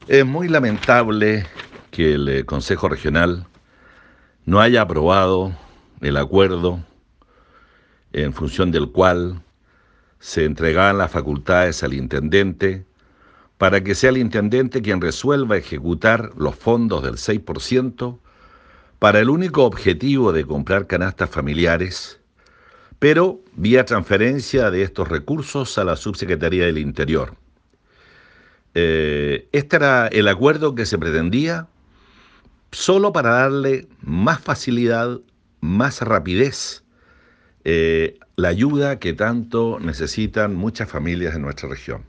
Es muy lamentable que el Consejo Regional no haya aprobado el acuerdo en función del cual se entregaban las facultades al intendente para que sea el intendente quien resuelva ejecutar los fondos del 6% para el único objetivo de comprar canastas familiares, pero vía transferencia de estos recursos a la Subsecretaría del Interior. Este era el acuerdo que se pretendía solo para darle más facilidad, más rapidez, la ayuda que tanto necesitan muchas familias en nuestra región.